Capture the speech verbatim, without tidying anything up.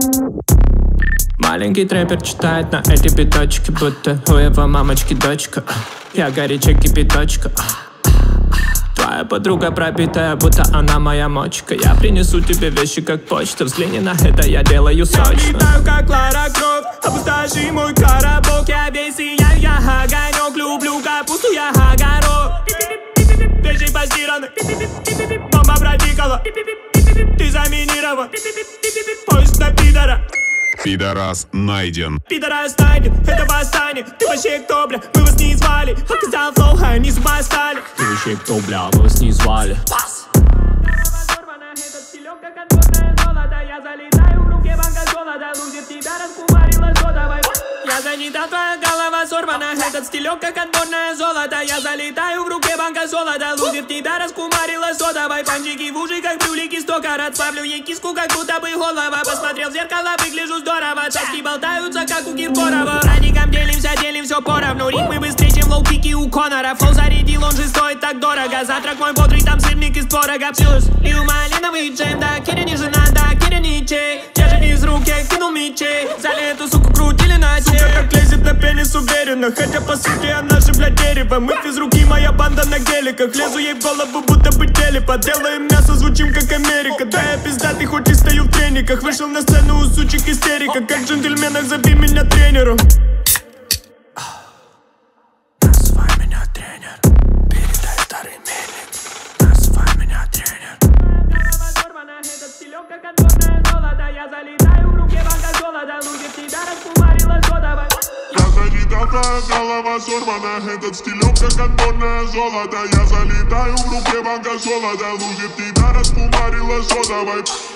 Маленький трэпер читает на эти биточки, будто у его мамочки дочка. Я горячая кипяточка. Твоя подруга пропитая, будто она моя мочка. Я принесу тебе вещи как почта, взгляни на это, я делаю сочно. Я летаю как Лара Крофт, опустоши мой коробок. Я весь сияю, я огонек, люблю капусту, я огород. Вещи постираны, бомба протикала. Ты заминирован, поиск на пидора. Пидорас найден. Пидорас найден, это восстание. Ты вообще кто, бля, мы вас не звали. Показал флоу, а они зубостали. Ты вообще кто, бля, мы вас не звали. Я занята, твоя голова сорвана. Этот стилек как отборное золото. Я залетаю в руке банка золота. Лузер тебя раскумарила содовой. Панчики в уши, как брюлики, сто карат. Ставлю ей киску, как будто бы голова. Посмотрел в зеркало, выгляжу здорово. Таски болтаются, как у Киркорова. Радиком делимся, делим все поровну. Ритмы быстрее, чем лоу-кики у Конора. Флоу зарядил, он же стоит так дорого. Завтрак мой бодрый, там сырник из творога. Плюс лил малиновый джем, да, Киря не жена, да, Киря не чей. Я же из рук, я кинул мечей. Взяли эту суку, крутили на чей. Сука, как лезет на пенис уверенно. Хотя по сути она же, блядь, дерево. Мы без руки, моя банда на геликах. Лезу ей в голову, будто бы телепа. Делаем мясо, звучим как Америка. Да, я пиздатый, хоть и стою в трениках. Вышел на сцену, у сучек истерика. Как в джентльменах, зови меня тренером. Называй меня тренер. Передай старый мельник. Называй меня тренер. Голова сорвана, этот стилек как отборное золото. Я залетаю в руке банка золота. Лузер тебя раскумарила содовой. Я залетал, твоя голова сорвана. Этот стилек как отборное золото. Я залетаю в руке банка золота. Лузер тебя раскумарила содовой.